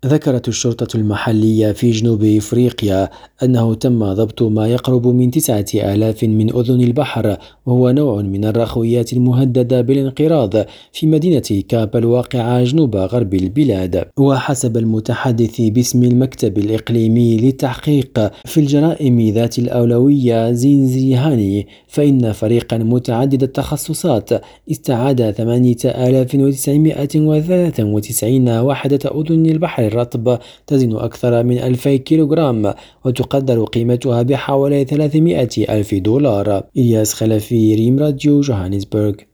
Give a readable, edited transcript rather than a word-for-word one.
ذكرت الشرطة المحلية في جنوب إفريقيا أنه تم ضبط ما يقرب من 9000 من أذن البحر، وهو نوع من الرخويات المهددة بالانقراض في مدينة كاب الواقعة جنوب غرب البلاد. وحسب المتحدث باسم المكتب الإقليمي للتحقيق في الجرائم ذات الأولوية زينزيهاني، فإن فريقا متعدد التخصصات استعاد 8993 وحدة أذن البحر الرطب تزن أكثر من 2000 كيلوغرام، وتقدر قيمتها بحوالي 300 ألف دولار. إلياس خلفي، ريم راديو، جوهانسبرغ.